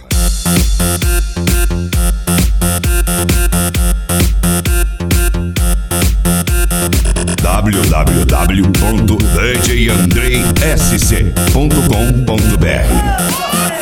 www.djandreysc.com.br.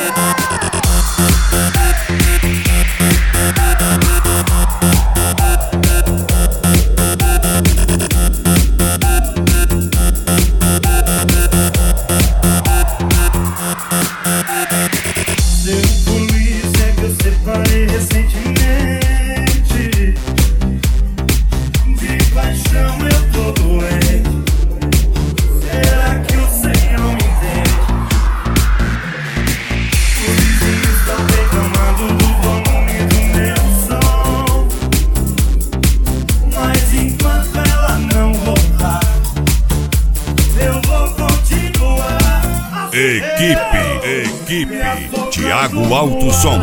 Equipe Thiago Alto Som.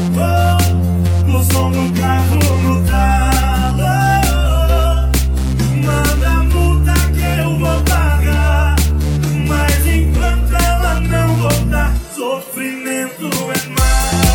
O som do carro no talo. Manda a multa que eu vou pagar. Mas enquanto ela não voltar, sofrimento é mais.